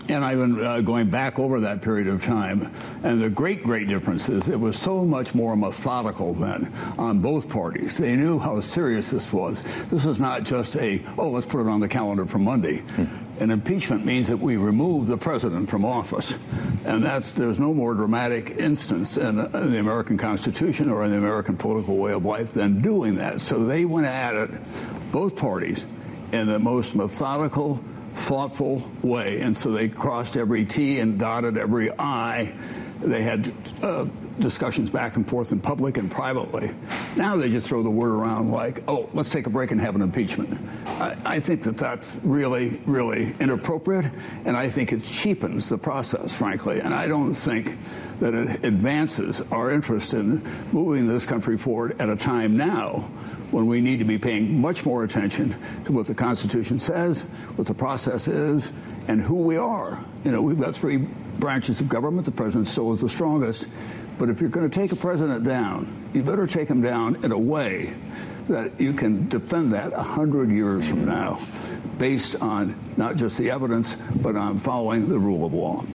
And I've been going back over that period of time. And the great difference is it was so much more methodical then on both parties. They knew how serious this was. This was not just let's put it on the calendar for Monday. An impeachment means that we remove the president from office. And there's no more dramatic instance in the American Constitution or in the American political way of life than doing that. So they went at it, both parties, in the most methodical, thoughtful way. And so they crossed every T and dotted every I. They had discussions back and forth in public and privately. Now they just throw the word around like, let's take a break and have an impeachment. I think that's really, really inappropriate, and I think it cheapens the process, frankly. And I don't think that it advances our interest in moving this country forward at a time now when we need to be paying much more attention to what the Constitution says, what the process is, and who we are. We've got three branches of government. The president still is the strongest. But if you're going to take a president down, you better take him down in a way that you can defend that 100 years from now, based on not just the evidence, but on following the rule of law.